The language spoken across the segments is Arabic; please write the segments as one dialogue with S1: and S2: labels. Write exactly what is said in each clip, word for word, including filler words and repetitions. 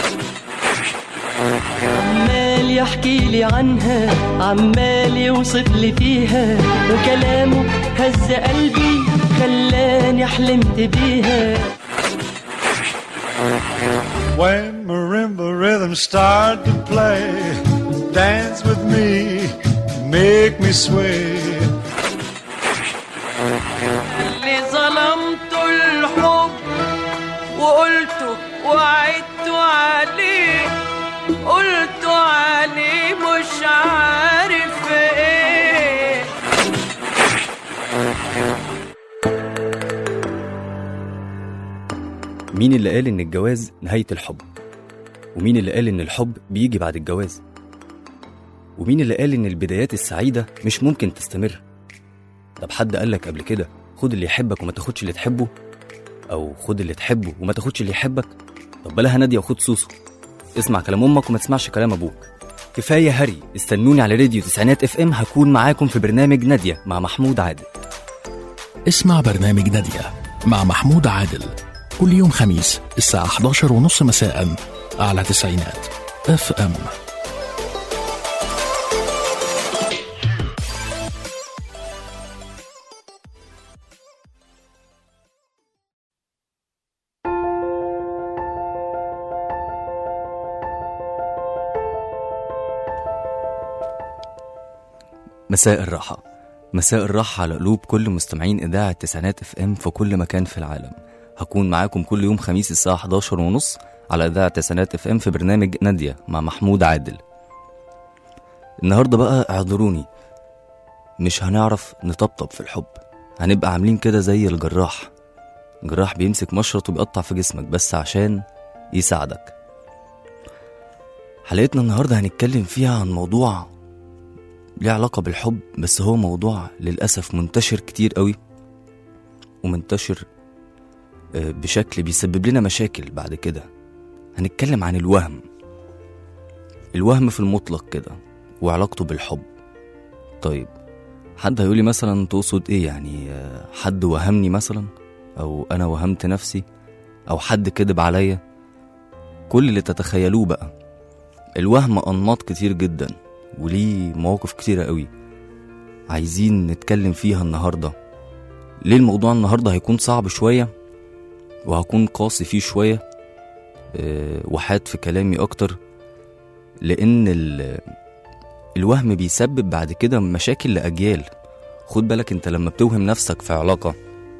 S1: عمال يحكي لي عنها، عمال يوصف لي فيها، وكلامه هز قلبي خلاني حلمت بيها.
S2: When marimba rhythms start to play, dance with me, make me sway.
S1: اللي ظلمته الحب وقلته وعدته عليه، قلته عليه مش عارف ايه.
S3: مين اللي قال ان الجواز نهاية الحب؟ ومين اللي قال ان الحب بيجي بعد الجواز؟ ومين اللي قال ان البدايات السعيدة مش ممكن تستمر؟ طب حد قالك قبل كده خد اللي يحبك وما تاخدش اللي تحبه؟ او خد اللي تحبه وما تاخدش اللي يحبك؟ طب بلاها نادية وخد سوسو. اسمع كلام امك وما تسمعش كلام ابوك. كفاية هري. استنوني على راديو تسعينات اف ام، هكون معاكم في برنامج نادية مع محمود عادل.
S4: اسمع برنامج نادية مع محمود عادل كل يوم خميس الساعة احد عشر وثلاثين مساء على تسعينات اف ام.
S3: مساء الراحة. مساء الراحة على قلوب كل مستمعين إذاعة تسعينات اف ام في كل مكان في العالم. هكون معاكم كل يوم خميس الساعة احد عشر ونص على إذاعة تسعينات اف ام في برنامج نادية مع محمود عادل. النهاردة بقى اعذروني، مش هنعرف نطبطب في الحب، هنبقى عاملين كده زي الجراح. الجراح بيمسك مشرط وبيقطع في جسمك بس عشان يساعدك. حلقتنا النهاردة هنتكلم فيها عن موضوع ليه علاقة بالحب، بس هو موضوع للأسف منتشر كتير قوي، ومنتشر بشكل بيسبب لنا مشاكل بعد كده. هنتكلم عن الوهم. الوهم في المطلق كده وعلاقته بالحب. طيب حد هيقولي مثلا تقصد ايه؟ يعني حد وهمني مثلا، او انا وهمت نفسي، او حد كذب عليا؟ كل اللي تتخيلوه بقى. الوهم انماط كتير جدا وليه مواقف كتيرة قوي عايزين نتكلم فيها النهاردة. ليه الموضوع النهاردة هيكون صعب شوية وهكون قاسي فيه شوية أه وحاد في كلامي أكتر، لأن الوهم بيسبب بعد كده مشاكل لأجيال. خد بالك انت لما بتوهم نفسك في علاقة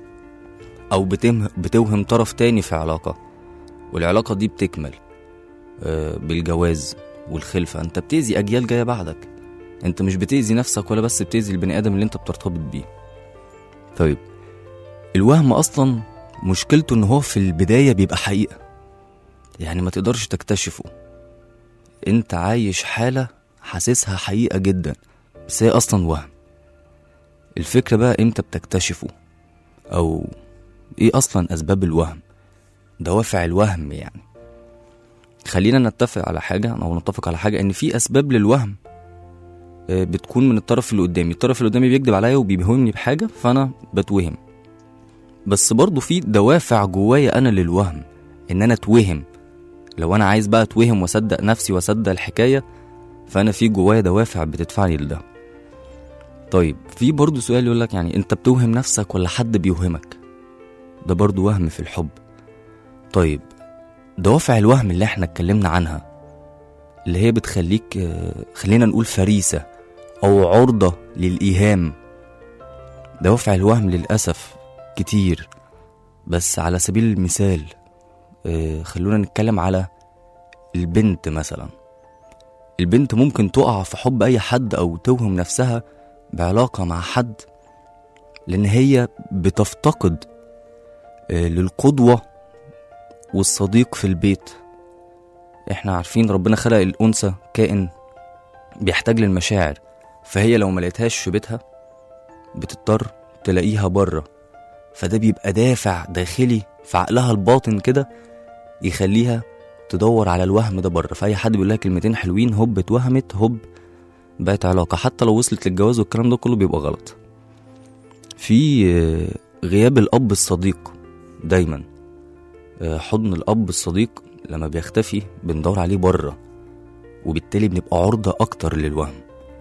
S3: أو بتوهم طرف تاني في علاقة، والعلاقة دي بتكمل أه بالجواز والخلفة، انت بتأذي أجيال جاية بعدك. انت مش بتأذي نفسك ولا بس بتأذي البني آدم اللي انت بترتبط بيه. طيب الوهم أصلا مشكلته ان هو في البداية بيبقى حقيقة، يعني ما تقدرش تكتشفه. انت عايش حالة حاسسها حقيقة جدا بس هي أصلا وهم. الفكرة بقى امتى بتكتشفه، أو ايه أصلا أسباب الوهم، دوافع الوهم. يعني خلينا نتفق على حاجة أو نتفق على حاجة، إن في أسباب للوهم بتكون من الطرف اللي قدامي. الطرف اللي قدامي بيكذب عليا وبيبهمني بحاجة فأنا بتوهم، بس برضو في دوافع جوايا أنا للوهم، إن أنا توهم. لو أنا عايز بقى توهم وصدق نفسي وصدق الحكاية، فأنا في جوايا دوافع بتدفعني لده. طيب في برضو سؤال يقولك، يعني أنت بتوهم نفسك ولا حد بيوهمك؟ ده برضو وهم في الحب. طيب دوافع الوهم اللي احنا اتكلمنا عنها، اللي هي بتخليك خلينا نقول فريسة او عرضة للإيهام. دوافع الوهم للأسف كتير، بس على سبيل المثال خلونا نتكلم على البنت مثلا. البنت ممكن تقع في حب اي حد او توهم نفسها بعلاقة مع حد، لان هي بتفتقد للقدوة والصديق في البيت. احنا عارفين ربنا خلق الأنثى كائن بيحتاج للمشاعر، فهي لو ما لقيتهاش في بيتها بتضطر تلاقيها بره، فده بيبقى دافع داخلي في عقلها الباطن كده يخليها تدور على الوهم ده بره. فأي حد بيقول لها كلمتين حلوين هوب اتوهمت، هوب بقت علاقة، حتى لو وصلت للجواز والكلام ده كله بيبقى غلط. في غياب الأب الصديق دايما، حضن الأب الصديق لما بيختفي بندور عليه بره، وبالتالي بنبقى عرضة أكتر للوهم.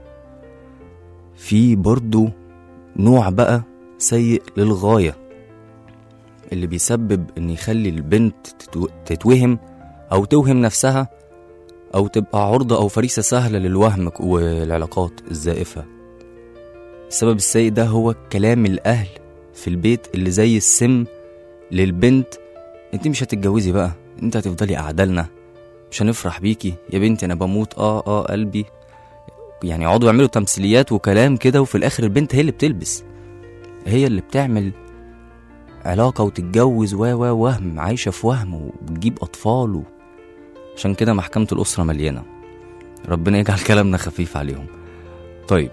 S3: في برضو نوع بقى سيء للغاية، اللي بيسبب ان يخلي البنت تتوهم او توهم نفسها او تبقى عرضة او فريسة سهلة للوهم والعلاقات الزائفة. السبب السيء ده هو كلام الاهل في البيت اللي زي السم للبنت: انت مش هتتجوزي بقى، انت هتفضلي قاعدالنا، مش هنفرح بيكي يا بنتي، انا بموت اه اه قلبي. يعني يقعدوا يعملوا تمثيليات وكلام كده، وفي الاخر البنت هي اللي بتلبس، هي اللي بتعمل علاقة وتتجوز و و وهم، عايشة في وهم وبتجيب أطفال و... عشان كده محكمة الأسرة مليانة. ربنا يجعل كلامنا خفيف عليهم. طيب،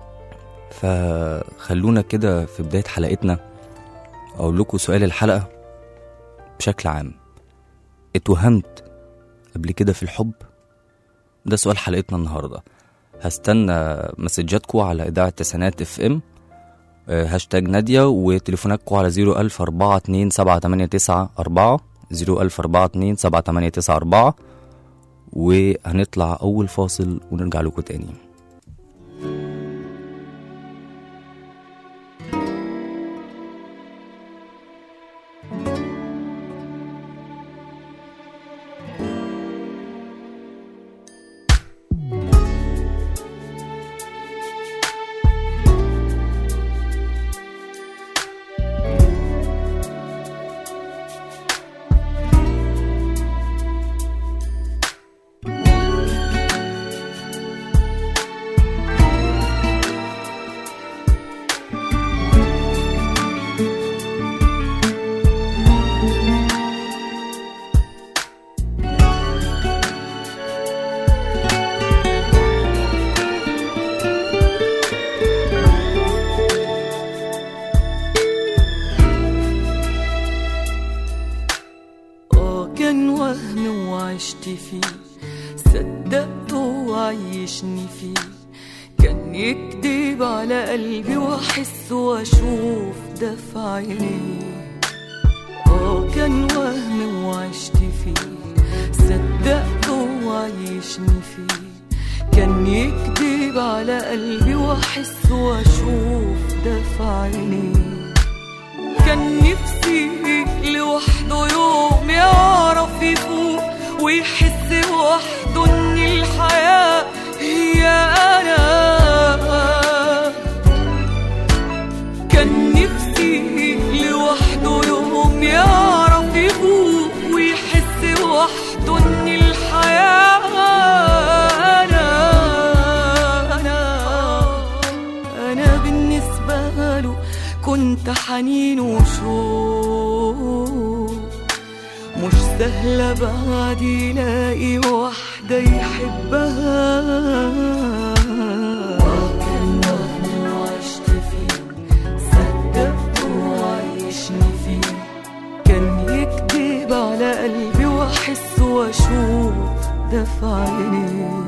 S3: فخلونا كده في بداية حلقتنا أقول لكم سؤال الحلقة بشكل عام: اتوهمت قبل كده في الحب؟ ده سؤال حلقتنا النهاردة. هستنى مسجاتكم على إذاعة تسعينات اف ام، هاشتاج نادية، وتليفوناتكم على زيرو ألف أربعة اتنين سبعة تمانية تسعة أربعة زيرو ألف أربعة اتنين سبعة تمانية تسعة أربعة. وهنطلع أول فاصل ونرجع لكم تاني.
S1: عايشني فيه، كان يكدب على قلبي واحس واشوف ده في عينيه. اه كان وهم وعشت فيه، صدقته وعيشني فيه، كان يكدب على قلبي واحس واشوف ده في عينيه. كان نفسي لوحده يوم يعرف يفوق ويحس وحده ان الحياة هي انا. كان نفسي لوحده يوم يعرف يفوق ويحس وحده ان الحياة انا. انا انا بالنسبة له كنت حنين وشوق، مش سهلة بعد يلاقي واحدة يحبها. كان وهم وعشت فيه، صدقته وعيشني فيه، كان يكدب على قلبي واحس واشوف ده في عينيه.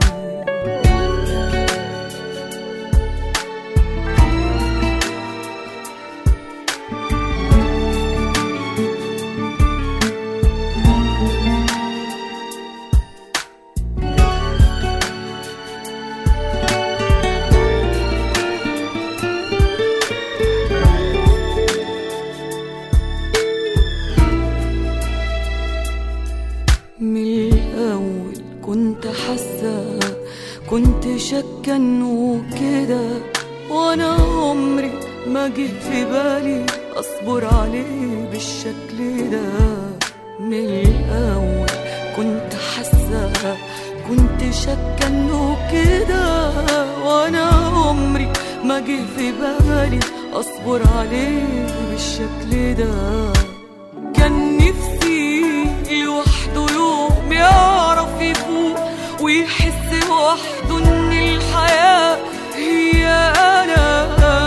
S1: كنت شاكة انه كده، وانا عمري ما جه في بالي اصبر عليه بالشكل ده. من الاول كنت حاسة، كنت شاكة انه كده، وانا عمري ما جه في بالي اصبر عليه بالشكل ده. كان نفسي لوحده يوم يعرف يفوق ويحس وحده ان الحياة هي انا.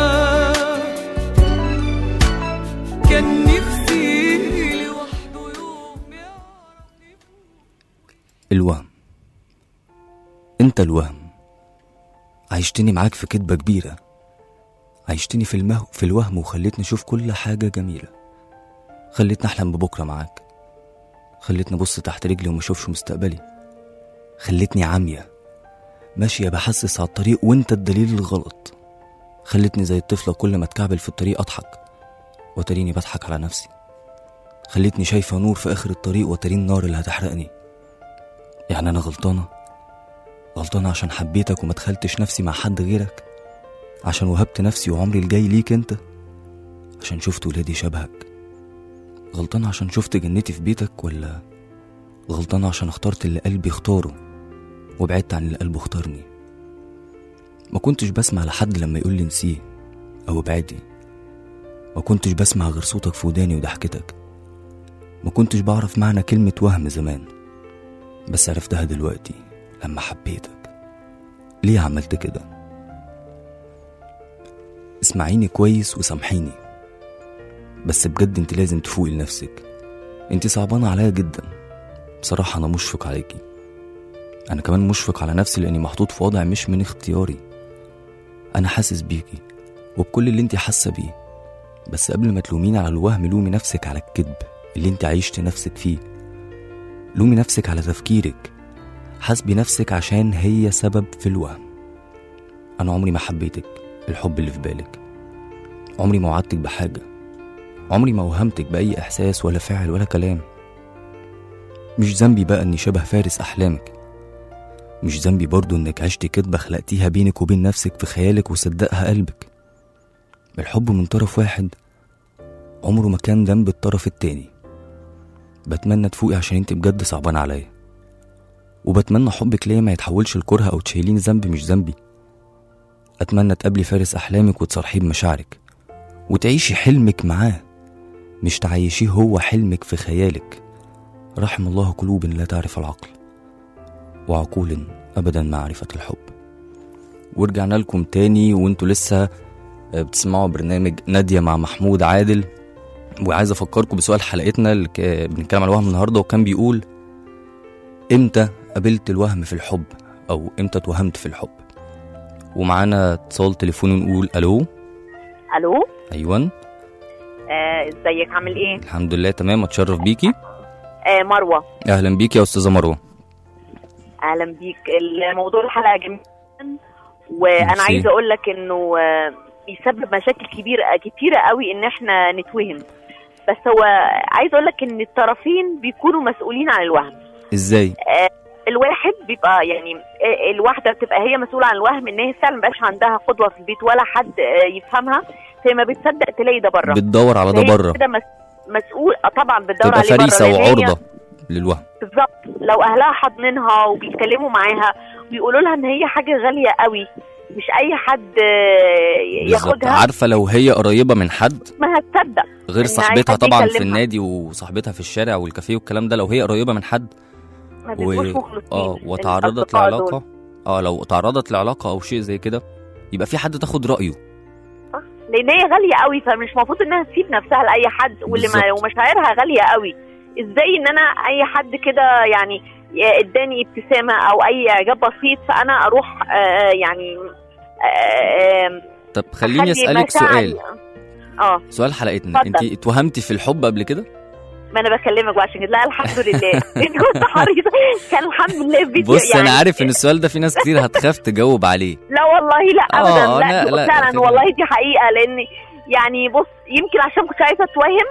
S1: كان نفسي لوحده يوم يعرف يفوق.
S3: الوهم، انت الوهم، عيشتني معاك في كدبة كبيرة، عيشتني في المه... في الوهم وخليتني اشوف كل حاجة جميلة، خليتني احلم ببكرة معاك، خلتني ابص تحت رجلي وما اشوفش مستقبلي، خلتني عامية ماشية بحسس على الطريق وانت الدليل الغلط، خلتني زي الطفلة كل ما اتكعبل في الطريق اضحك وتريني بضحك على نفسي، خلتني شايفة نور في اخر الطريق وترين النار اللي هتحرقني. يعني انا غلطانة غلطانة عشان حبيتك وما دخلتش نفسي مع حد غيرك، عشان وهبت نفسي وعمري الجاي ليك انت، عشان شفت ولادي شبهك. غلطانة عشان شفت جنتي في بيتك، ولا غلطانة عشان اخترت اللي قلبي اختاره وبعدت عن اللي قلبه اختارني. ما كنتش بسمع لحد لما يقول لي نسيه او ابعدي، ما كنتش بسمع غير صوتك في وداني وضحكتك، ما كنتش بعرف معنى كلمة وهم زمان، بس عرفتها دلوقتي لما حبيتك. ليه عملت كده؟ اسمعيني كويس وسامحيني، بس بجد انت لازم تفوقي لنفسك. انت صعبانة عليا جدا بصراحة، انا مشفق عليكي، انا كمان مشفق على نفسي لاني محطوط في وضع مش من اختياري. انا حاسس بيكي وبكل اللي انت حاسة بيه، بس قبل ما تلوميني على الوهم لومي نفسك على الكذب اللي انت عايشت نفسك فيه، لومي نفسك على تفكيرك، حاسبي نفسك عشان هي سبب في الوهم. انا عمري ما حبيتك الحب اللي في بالك، عمري ما وعدتك بحاجة، عمري ما وهمتك بأي إحساس ولا فعل ولا كلام. مش ذنبي بقى اني شبه فارس أحلامك، مش ذنبي برضو انك عشتي كدبة خلقتيها بينك وبين نفسك في خيالك وصدقها قلبك. الحب من طرف واحد عمره ما كان ذنب الطرف التاني. بتمنى تفوقي عشان انت بجد صعبان عليا، وبتمنى حبك ليا ما يتحولش لكره او تشيلين ذنب مش ذنبي. اتمنى تقابلي فارس احلامك وتصرحيه بمشاعرك وتعيشي حلمك معاه، مش تعيشيه هو حلمك في خيالك. رحم الله قلوب لا تعرف العقل وعقول ابدا معرفة الحب. ورجعنا لكم تاني وانتوا لسه بتسمعوا برنامج نادية مع محمود عادل، وعايز افكركم بسؤال حلقتنا اللي بنتكلم عن الوهم النهارده، وكان بيقول امتى قابلت الوهم في الحب او امتى اتوهمت في الحب. ومعانا اتصال تليفوني نقول الو.
S5: الو
S3: ايوه
S5: آه، ازيك عامل ايه؟
S3: الحمد لله تمام، اتشرف بيكي.
S5: آه مروه.
S3: اهلا بيكي يا استاذه مروه.
S5: اهلا بيك. الموضوع الحلقه جميل وانا
S3: ميرسي.
S5: عايزه اقول لك انه آه، بيسبب مشاكل كبيره كتيره قوي ان احنا نتوهم، بس هو عايزه اقول لك ان الطرفين بيكونوا مسؤولين عن الوهم.
S3: ازاي؟
S5: آه، الواحد بيبقى يعني آه، الواحده بتبقى هي مسؤوله عن الوهم ان هي فعلا مبقاش عندها قدوه في البيت ولا حد آه، يفهمها، فهي ما بتصدق تلاقي ده بره،
S3: بتدور على ده بره
S5: كده مسؤول. آه، طبعا بتدور
S3: تبقى
S5: عليه بره
S3: فريسه
S5: لأن هي-
S3: وعرضه للوهم.
S5: بالظبط. لو اهلها حاضنينها وبيتكلموا معاها ويقولوا لها ان هي حاجه غاليه قوي مش اي حد آه،
S3: بالظبط.
S5: ياخدها،
S3: عارفه لو هي قريبه من حد
S5: ما هتصدق
S3: غير
S5: إن
S3: صاحبتها
S5: أي حد
S3: طبعا في
S5: يكلمها.
S3: النادي وصاحبتها في الشارع والكافيه والكلام ده، لو هي قريبه من حد
S5: ما
S3: و...
S5: بيبقوش مخلصين.
S3: اه وتعرضت
S5: الأصدقاء
S3: لعلاقه
S5: دول.
S3: اه لو تعرضت لعلاقه او شيء زي كده يبقى في حد تاخد رايه.
S5: صح. لان هي غاليه قوي، فمش المفروض انها تسيب نفسها لاي حد، واللي ما
S3: بالظبط.
S5: ومشاعرها غاليه قوي. ازاي ان انا اي حد كده يعني اداني ابتسامه او اي اعجاب بسيط فانا اروح آه يعني آه
S3: طب خليني
S5: أخلي
S3: اسالك
S5: مشاعري-
S3: سؤال
S5: اه
S3: سؤال حلقتنا،
S5: اتفضل.
S3: انت اتوهمتي في الحب قبل كده؟
S5: ما انا بكلمك بقى عشان كده. لا الحمد لله كنت حريصه، كان الحمد لله في فيديو
S3: بص
S5: يعني.
S3: انا عارف ان السؤال ده في ناس كتير هتخاف تجوب عليه.
S5: لا والله لا
S3: آه،
S5: ابدا. لا,
S3: لا، لا،
S5: فعلا
S3: خلينا-
S5: والله دي حقيقه. لان يعني بص يمكن عشان كنت عايزه اتوهم،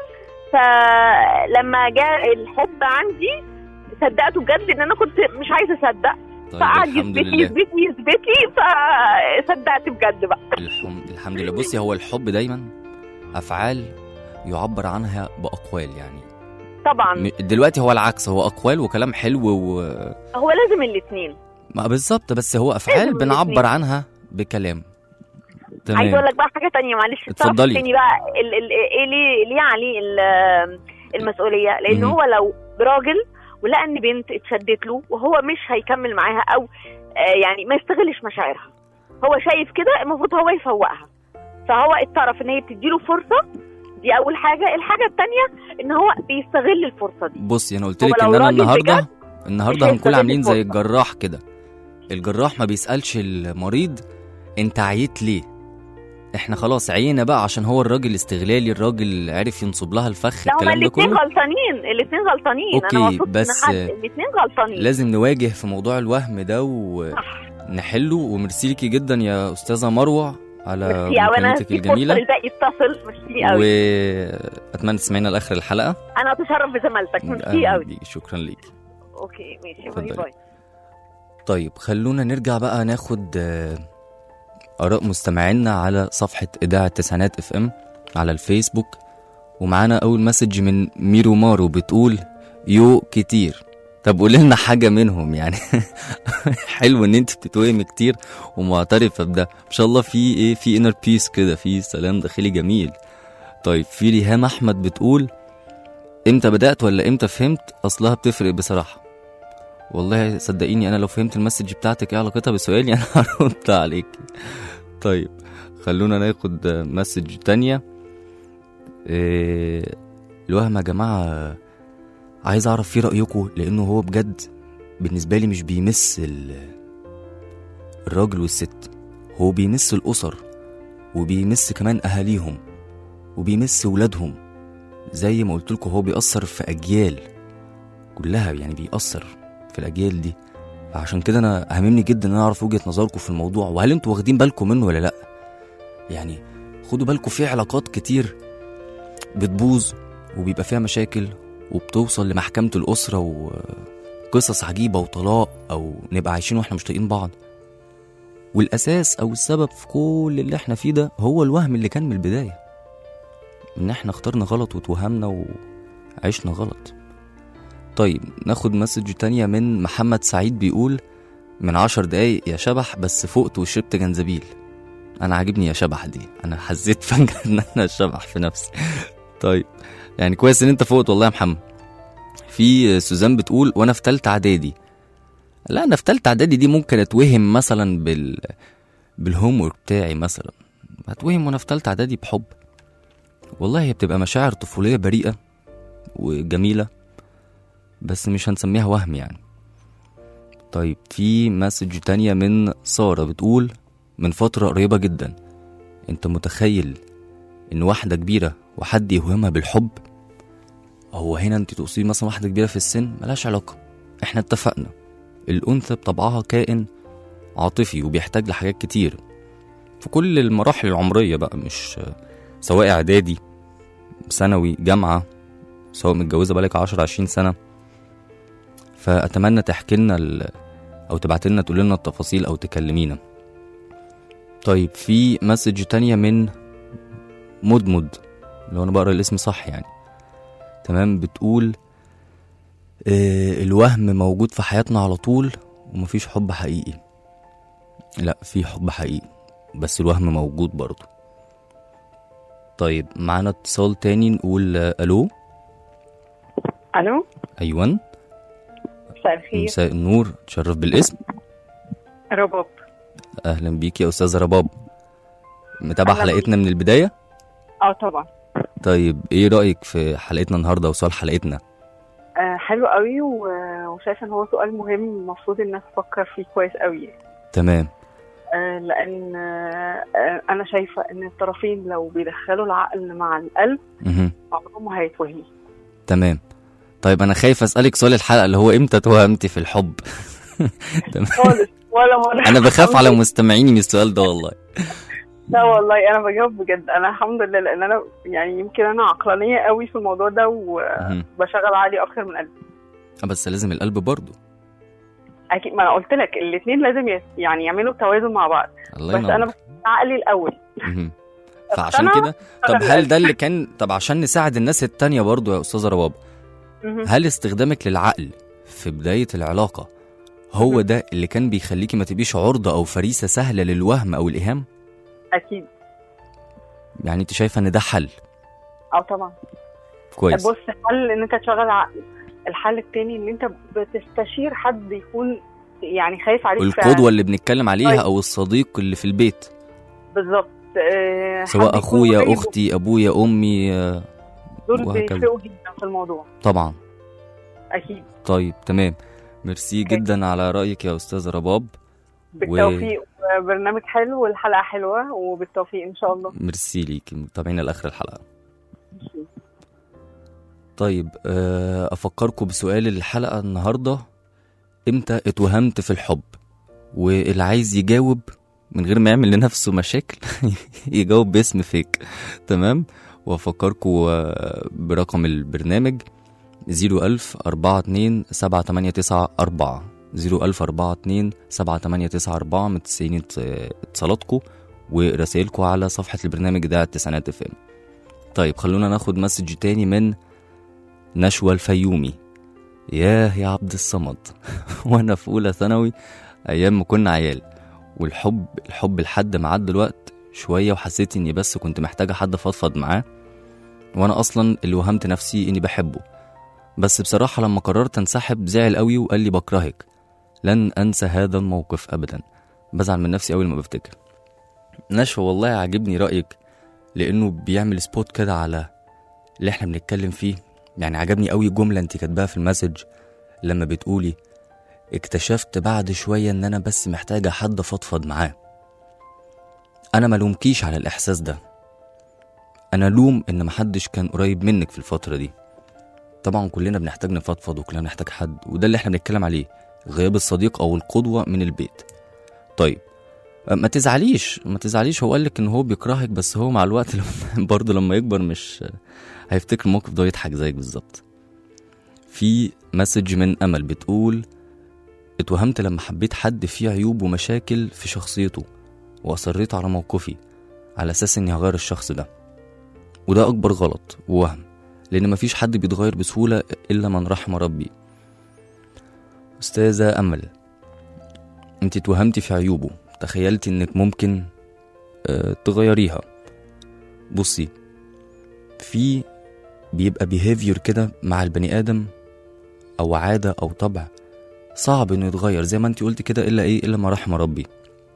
S5: فلما جاء الحب عندي صدقته بجد ان انا كنت مش عايزه اصدق،
S3: طيب
S5: فقعد
S3: الحمد
S5: يثبت لي
S3: لله.
S5: يثبت لي يثبت لي فصدقت بجد بقى.
S3: الحمد, الحمد لله. بصي هو الحب دايما افعال يعبر عنها باقوال، يعني
S5: طبعا
S3: م- دلوقتي هو العكس، هو اقوال وكلام حلو و
S5: هو لازم الاثنين.
S3: ما بالظبط، بس هو افعال
S5: لازم
S3: بنعبر
S5: الاتنين.
S3: عنها بكلام.
S5: عايزه اقول
S3: تمام.
S5: لك بقى حاجه تانية معلش. الطرف
S3: اتفضلي.
S5: التاني بقى ال ال ايه ليه ليه عليه ال- المسؤوليه، لان
S3: مم.
S5: هو لو راجل ولقى ان بنت اتشدت له وهو مش هيكمل معاها او آه يعني ما يستغلش مشاعرها، هو شايف كده المفروض هو يفوقها. فهو الطرف ان هي بتديله فرصه، دي اول حاجه. الحاجه الثانيه ان هو بيستغل الفرصه دي.
S3: بصي انا قلت
S5: هو
S3: لك
S5: لو
S3: ان انا
S5: راجل
S3: النهارده
S5: بجد
S3: النهارده
S5: مش
S3: هنكون
S5: هيستغل
S3: عاملين زي
S5: الفرصة.
S3: الجراح كده. الجراح ما بيسالش المريض انت عييت ليه، احنا خلاص عينا بقى عشان هو الراجل استغلالي، الراجل عرف ينصب لها الفخ،
S5: لا هما
S3: الكلام ده
S5: الاثنين
S3: كله
S5: غلطانين، الاثنين غلطانين.
S3: أوكي،
S5: انا مبسوط
S3: بس
S5: ان حد الاثنين غلطانين.
S3: لازم نواجه في موضوع الوهم ده ونحله. وميرسي ليكي جدا يا استاذه مروه على
S5: ميرسي قوي، انا
S3: مكالمتك
S5: في فرصه
S3: الجميله،
S5: للباقي يتصل. ميرسي قوي،
S3: واتمنى تسمعينا لاخر الحلقه.
S5: انا اتشرف بزمالتك. ميرسي قوي.
S3: شكرا ليكي.
S5: اوكي ماشي،
S3: اتفضلي.
S5: باي باي.
S3: طيب خلونا نرجع بقى ناخد آه، آراء مستمعينا على صفحة إذاعة تسعينات اف ام على الفيسبوك. ومعانا أول مسج من ميرو مارو بتقول يو كتير. طب قولي لنا حاجة منهم يعني. حلو إن أنت بتتوهمي كتير ومعترفة بده، ما شاء الله. في إيه، في إنر بيس كده، في سلام داخلي جميل. طيب في ريهام أحمد بتقول إمتى بدأت ولا إمتى فهمت؟ أصلها بتفرق بصراحة. والله صدقيني انا لو فهمت المسج بتاعتك ايه علاقتها بسؤالي انا هرد عليك. طيب خلونا ناخد مسج تانية. إيه الوهم يا جماعة، عايز اعرف فيه رأيكم، لانه هو بجد بالنسبة لي مش بيمس الراجل والست، هو بيمس الاسر، وبيمس كمان اهاليهم، وبيمس ولادهم. زي ما قلت لكم هو بيأثر في اجيال كلها، يعني بيأثر في الأجيال دي. فعشان كده أنا أهمني جدا أن أنا أعرف وجهة نظركم في الموضوع، وهل أنتوا واخدين بالكم منه ولا لأ. يعني خدوا بالكم، في علاقات كتير بتبوظ وبيبقى فيها مشاكل وبتوصل لمحكمة الأسرة وقصص عجيبة وطلاق، أو نبقى عايشين وإحنا مش طايقين بعض. والأساس أو السبب في كل اللي إحنا فيه ده هو الوهم اللي كان من البداية، إن إحنا اخترنا غلط وتوهمنا وعشنا غلط. طيب ناخد مسج تانية من محمد سعيد بيقول من عشر دقايق يا شبح، بس فقت وشربت جنزبيل. انا عاجبني يا شبح دي، انا حسيت فجأة ان انا شبح في نفسي. طيب يعني كويس ان انت فقت والله يا محمد. في سوزان بتقول وانا في تالتة اعدادي. لا انا في تالتة اعدادي دي ممكن اتوهم مثلا بال بالهوم ورك بتاعي مثلا، هتوهم وانا في تالتة اعدادي بحب. والله هي بتبقى مشاعر طفولية بريئة وجميلة، بس مش هنسميها وهم يعني. طيب في مسج تانية من سارة بتقول من فترة قريبة جدا، انت متخيل ان واحدة كبيرة وحد يوهمها بالحب؟ هو هنا انت تقصدي مثلا واحدة كبيرة في السن؟ ملاش علاقة، احنا اتفقنا الأنثى بطبعها كائن عاطفي وبيحتاج لحاجات كتير في كل المراحل العمرية بقى، مش سواء اعدادي ثانوي جامعة، سواء متجوزة بالك عشر عشرين سنة. فأتمنى تحكي لنا ال... أو تبعت لنا تقول لنا التفاصيل أو تكلمينا. طيب في مسج تانية من مدمد، لو أنا بقرأ الاسم صح يعني تمام، بتقول آه الوهم موجود في حياتنا على طول ومفيش حب حقيقي. لا في حب حقيقي، بس الوهم موجود برضو. طيب معنا اتصال تاني، نقول آه ألو.
S5: الو
S3: أيوان،
S5: مساء الخير.
S3: مساء النور، تشرف بالاسم.
S5: رباب.
S3: اهلا بيك يا استاذه رباب، متابعه حلقتنا من البدايه؟
S5: اه طبعا.
S3: طيب ايه رايك في حلقتنا النهارده وسؤال حلقتنا؟
S5: آه حلو قوي، وشايفه ان هو سؤال مهم المفروض الناس تفكر فيه كويس قوي.
S3: تمام.
S5: آه لان آه انا شايفه ان الطرفين لو بيدخلوا العقل مع القلب عمرهم ما هيتوهموا.
S3: تمام. طيب انا خايف اسالك سؤال الحلقه اللي هو امتى توهمتي في الحب؟
S5: خالص ولا مره.
S3: انا بخاف على مستمعيني من السؤال ده والله.
S5: لا والله انا بجاوب بجد، انا الحمد لله، لان انا يعني يمكن انا عقلانيه قوي في الموضوع ده وبشغل عقلي اكتر من قلبي.
S3: بس لازم القلب برضو.
S5: اكيد، ما انا قلت لك الاثنين لازم يعني يعملوا توازن مع بعض.
S3: الله
S5: بس انا عقلي الاول.
S3: فعشان كده طب هل ده اللي كان، طب عشان نساعد الناس التانية برضو يا استاذه رباب، هل استخدامك للعقل في بداية العلاقة هو ده اللي كان بيخليكي ما تبقيش عرضة أو فريسة سهلة للوهم أو الإيهام؟
S5: أكيد.
S3: يعني أنت شايفة إن ده حل؟
S5: أو طبعا.
S3: كويس.
S5: بص، حل إن أنت تشغل عقل، الحل التاني إن أنت بتستشير حد يكون يعني خايف عليك،
S3: القدوة اللي بنتكلم عليها طيب. أو الصديق اللي في البيت.
S5: بالظبط. أه
S3: سواء أخويا أختي أبويا أمي، أه
S5: دول بيفرقوا جدا في الموضوع.
S3: طبعا.
S5: أكيد.
S3: طيب تمام، ميرسي جدا على رأيك يا أستاذة رباب.
S5: بالتوفيق و...
S6: برنامج حلو والحلقة حلوة وبالتوفيق إن شاء الله.
S3: ميرسي ليكي، متابعينا لاخر الحلقه. طيب آه، افكركم بسؤال الحلقه النهارده: امتى اتوهمت في الحب؟ واللي عايز يجاوب من غير ما يعمل لنفسه مشاكل يجاوب باسم فيك. تمام. وافكركم برقم البرنامج زيرو ألف أربعة اتنين سبعة تمانية تسعة أربعة زيرو ألف أربعة اتنين سبعة تمانية تسعة أربعة. متسعين اتصالاتكم ورسائلكم على صفحة البرنامج ده التسعينات اف ام. طيب خلونا ناخد مسج تاني من نشوى الفيومي. ياه يا عبد الصمد وانا في اولى ثانوي ايام ما كنا عيال، والحب الحب لحد ما عدى الوقت شويه وحسيت اني بس كنت محتاجه حد فضفض معاه، وانا اصلا اللي وهمت نفسي اني بحبه. بس بصراحه لما قررت انسحب زعل قوي وقال لي بكرهك. لن انسى هذا الموقف ابدا، بزعل من نفسي قوي لما بفتكر. نشوى والله عاجبني رايك، لانه بيعمل سبوت كده على اللي احنا بنتكلم فيه. يعني عجبني قوي جمله انت كاتباها في المسج لما بتقولي اكتشفت بعد شويه ان انا بس محتاجه حد فضفض معاه. انا ملومكيش على الاحساس ده، انا لوم ان محدش كان قريب منك في الفتره دي. طبعا كلنا بنحتاج نفضفض وكلنا بنحتاج حد، وده اللي احنا بنتكلم عليه، غياب الصديق او القدوه من البيت. طيب ما تزعليش ما تزعليش هو قالك ان هو بيكرهك، بس هو مع الوقت برضه لما يكبر مش هيفتكر الموقف ده يضحك زيك بالظبط. في مسج من امل بتقول اتوهمت لما حبيت حد فيه عيوب ومشاكل في شخصيته، واصريت على موقفي على اساس اني هغير الشخص ده، وده اكبر غلط ووهم، لان مفيش حد بيتغير بسهوله الا من رحم ربي. استاذه امل، انت اتوهمتي في عيوبه، تخيلتي انك ممكن اه تغيريها. بصي، في بيبقى behavior كده مع البني ادم او عاده او طبع صعب انه يتغير زي ما انت قلت كده، الا ايه الا ما رحم ربي.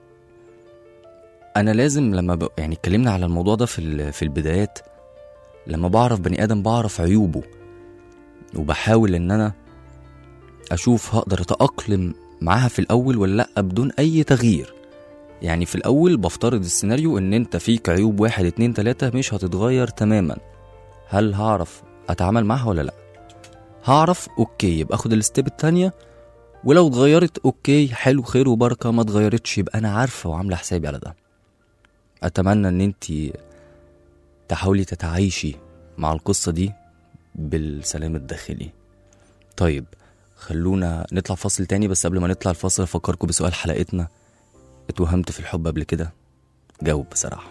S3: انا لازم لما ب... يعني اتكلمنا على الموضوع ده في ال... في البدايات، لما بعرف بني ادم بعرف عيوبه، وبحاول ان انا اشوف هقدر اتاقلم معاها في الاول ولا لا بدون اي تغيير. يعني في الاول بفترض السيناريو ان انت فيك عيوب واحد اتنين تلاتة مش هتتغير تماما، هل هعرف اتعامل معها ولا لا؟ هعرف، اوكي، يبقى اخد الستيب التانية، ولو اتغيرت اوكي حلو خير وبركة، ما اتغيرتش يبقى انا عارفة وعاملة حسابي على ده. اتمنى ان انتي تحاولي تتعايشي مع القصة دي بالسلام الداخلي. طيب خلونا نطلع فاصل تاني، بس قبل ما نطلع الفاصل افكركم بسؤال حلقتنا: اتوهمت في الحب قبل كده؟ جاوب بصراحة.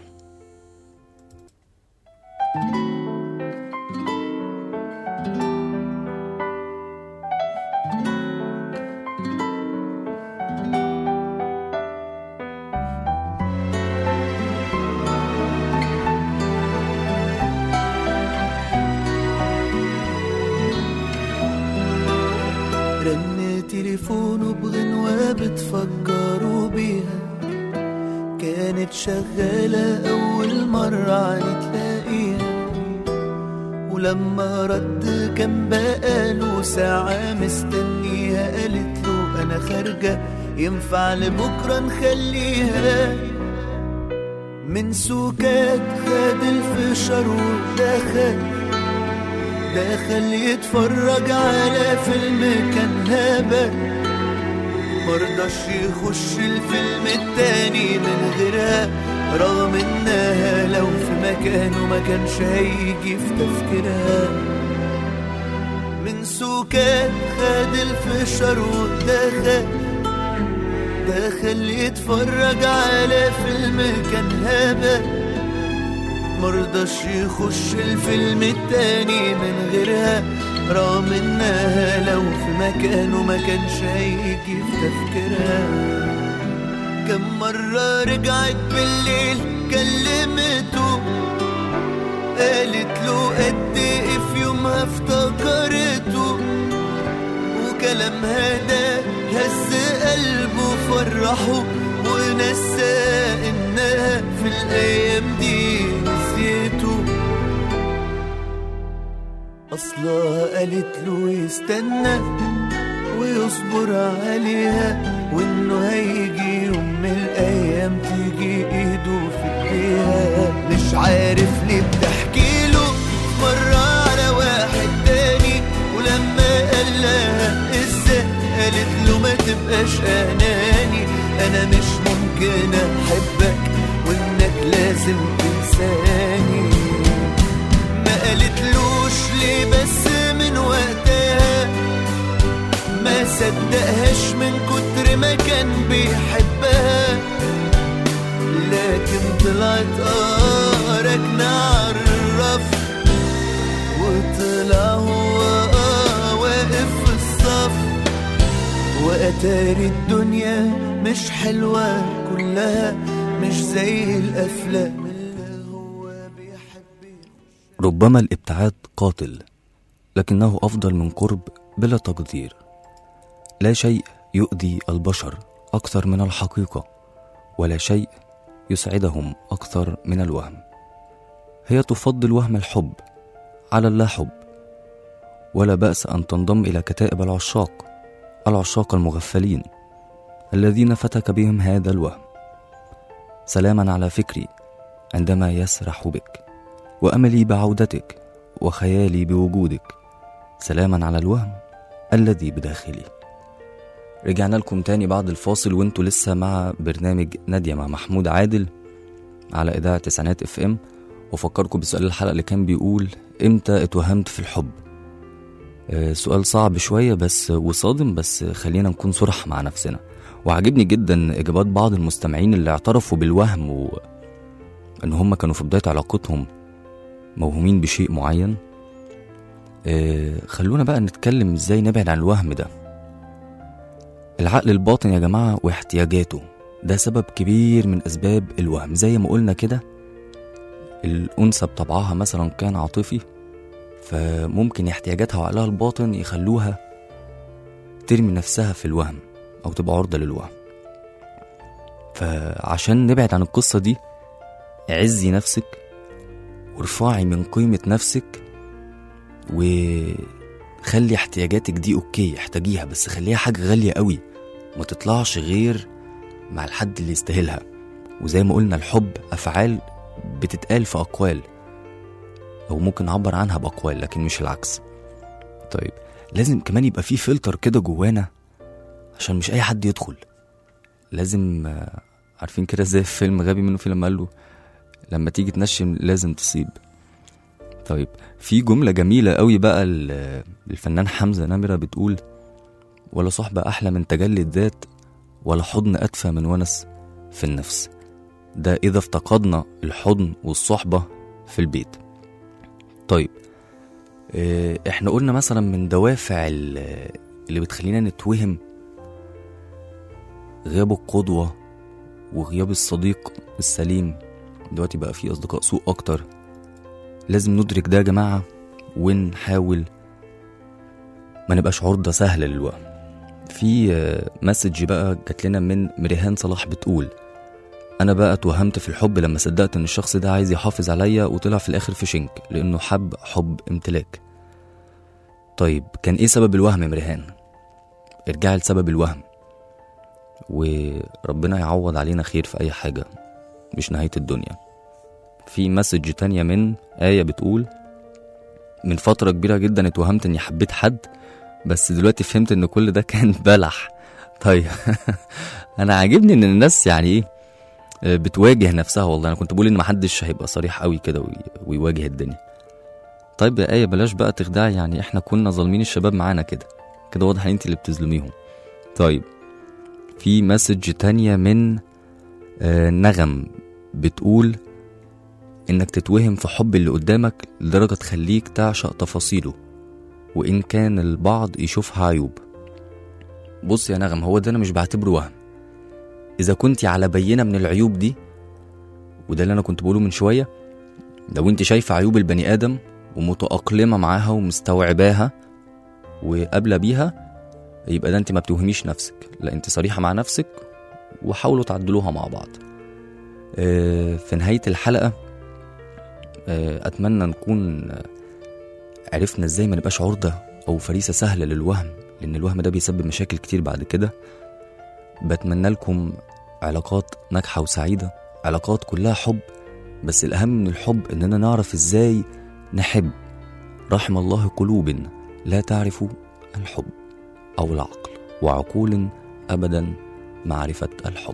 S7: تليفونه بغنوة بتفكروا بيها، كانت شغالة أول مرة نتلاقيها، ولما رد كان بقاله ساعة مستنيها، قالت له أنا خارجة ينفع لبكرة نخليها. من سكات خد الفشار ودخل دخل يتفرج على فيلم كان هبل، مرضاش يخش الفيلم التاني من غيرها، رغم انها لو في مكانه ما كانش هيجي في تفكيرها. من سكات خد الفشار ودخل دخل يتفرج على فيلم كان هبل، مرضاش يخش الفيلم التاني من غيرها، رغم انها لو في مكانه ما كانش هيجي في تفكيرها. كم مرة رجعت بالليل كلمته، قالت له قد ايه في يومها افتكرته، وكلامها ده هز قلبه فرحه، ونسى انها في الايام دي نسيته. اصلها قالت له يستنى ويصبر عليها، وانه هيجي يوم من الايام تيجي ايده في ايديها. مش عارف ليه بتحكي له مرة على واحد تاني، ولما قال لها ازاي قالت له ما تبقاش اناني، انا مش ممكن احبك وانك لازم تنساني. ما قالتلوش ليه بس من وقتها ما صدقهاش من كتر ما كان بيحبها، لكن طلعت اه راكنة عالرف، وطلع هو اه واقف في الصف. وأتاري الدنيا مش حلوة كلها، مش زي الأفلام اللي هو بيحب.
S3: ربما الابتعاد قاتل، لكنه أفضل من قرب بلا تقدير. لا شيء يؤذي البشر أكثر من الحقيقة، ولا شيء يسعدهم أكثر من الوهم. هي تفضل وهم الحب على اللا حب، ولا بأس أن تنضم إلى كتائب العشاق، العشاق المغفلين الذين فتك بهم هذا الوهم. سلاما على فكري عندما يسرح بك، وأملي بعودتك، وخيالي بوجودك. سلاما على الوهم الذي بداخلي. رجعنا لكم تاني بعد الفاصل، وانتوا لسه مع برنامج نادية مع محمود عادل على إذاعة تسعينات اف ام. وفكركم بسؤال الحلقة اللي كان بيقول امتى اتوهمت في الحب. آه سؤال صعب شوية بس وصادم، بس خلينا نكون صرح مع نفسنا. وعجبني جدا إجابات بعض المستمعين اللي اعترفوا بالوهم، وإن هم كانوا في بداية علاقتهم موهومين بشيء معين. آه خلونا بقى نتكلم ازاي نبعد عن الوهم ده. العقل الباطن يا جماعة واحتياجاته ده سبب كبير من أسباب الوهم. زي ما قلنا كده، الأنثى بطبعها مثلا كان عاطفي، فممكن احتياجاتها وعقلها الباطن يخلوها ترمي نفسها في الوهم أو تبقى عرضة للوهم. فعشان نبعد عن القصة دي، عزي نفسك وارفعي من قيمة نفسك، وخلي احتياجاتك دي اوكي احتاجيها، بس خليها حاجة غالية قوي، ما تطلعش غير مع الحد اللي يستاهلها. وزي ما قلنا الحب أفعال بتتقال في أقوال، أو ممكن نعبر عنها بأقوال لكن مش العكس. طيب لازم كمان يبقى فيه فلتر كده جوانا عشان مش أي حد يدخل. لازم عارفين كده زي في فيلم غبي منه فيه لما قال له لما تيجي تنشم لازم تصيب. طيب في جملة جميلة قوي بقى الفنان حمزة نمرة بتقول: ولا صحبة أحلى من تجلي الذات، ولا حضن أدفى من ونس في النفس. ده إذا افتقدنا الحضن والصحبة في البيت. طيب احنا قلنا مثلا من دوافع اللي بتخلينا نتوهم غياب القدوة وغياب الصديق السليم. دلوقتي بقى في أصدقاء سوء أكتر. لازم ندرك ده يا جماعة ونحاول ما نبقاش عرضة سهلة للوهم. في مسج بقى جات لنا من مريهان صلاح بتقول: أنا بقى اتوهمت في الحب لما صدقت إن الشخص ده عايز يحافظ عليا، وطلع في الآخر في شنك لأنه حب حب امتلاك. طيب كان إيه سبب الوهم يا مريهان؟ ارجعي لسبب الوهم، وربنا يعوض علينا خير في أي حاجة، مش نهاية الدنيا. في مسج تانية من آية بتقول: من فترة كبيرة جدا اتوهمت إني حبيت حد، بس دلوقتي فهمت إن كل ده كان بلح. طيب أنا عاجبني إن الناس يعني إيه بتواجه نفسها. والله أنا كنت بقول إن محدش هيبقى صريح قوي كده ويواجه الدنيا. طيب يا آية بلاش بقى تخدعي، يعني إحنا كنا ظالمين الشباب معانا كده كده، واضح إن أنت اللي بتظلميهم. طيب في مسج تانية من آه نغم بتقول: إنك تتوهم في حب اللي قدامك لدرجة تخليك تعشق تفاصيله، وإن كان البعض يشوفها عيوب. بص يا نغم، هو ده أنا مش بعتبره وهم. إذا كنتي على بينة من العيوب دي، وده اللي أنا كنت بقوله من شوية، لو أنت شايفة عيوب البني آدم ومتأقلمة معاها ومستوعباها وقابلة بيها، يبقى ده أنت ما بتوهميش نفسك، لا أنت صريحة مع نفسك وحاولوا تعدلوها مع بعض. في نهاية الحلقة أتمنى نكون عرفنا إزاي ما نبقاش عرضة أو فريسة سهلة للوهم، لأن الوهم ده بيسبب مشاكل كتير بعد كده. بتمنى لكم علاقات ناجحة وسعيدة، علاقات كلها حب، بس الأهم من الحب إننا نعرف إزاي نحب. رحم الله قلوب لا تعرف الحب، أو العقل، وعقول أبدا معرفة الحب.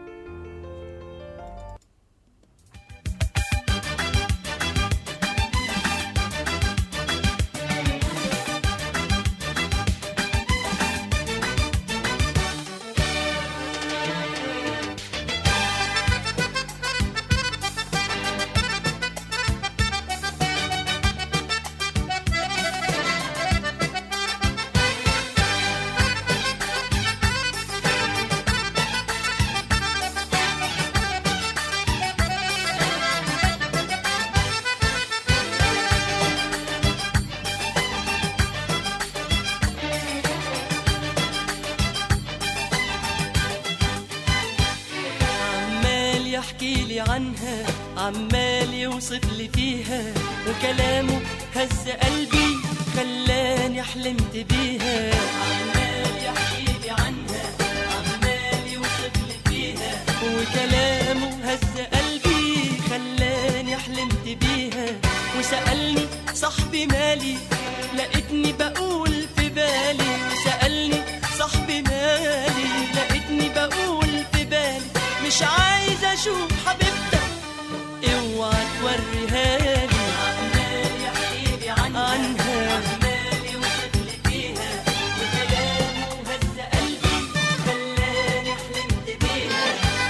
S1: عنها عمال يوصف لي فيها، وكلامه هز قلبي خلاني حلمت بيها. عمال يحكي لي عنها عمال يوصف لي فيها، وكلامه هز قلبي خلاني حلمت بيها. وسألني صاحبي مالي، لقيتني بقول في بالي. وسألني صاحبي مالي، لقيتني بقول في بالي. مش عايز اشوف حبيبتك اوعى توريها لي. عمال يحكي لي عنها عمال يوصف لي فيها، وكلامه هز قلبي خلاني حلمت بيها.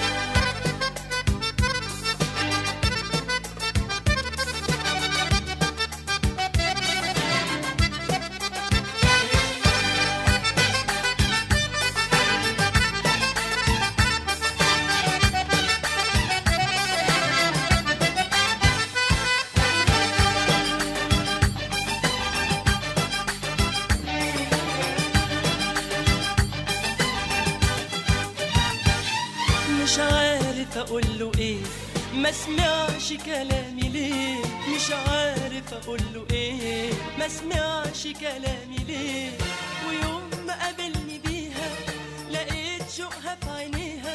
S1: مش عارف اقوله ايه، ما سمعش كلامي ليه. مش عارف اقوله ايه، ما سمعش كلامي ليه. ويوم ما قابلني بيها لقيت شوقها في عينيها.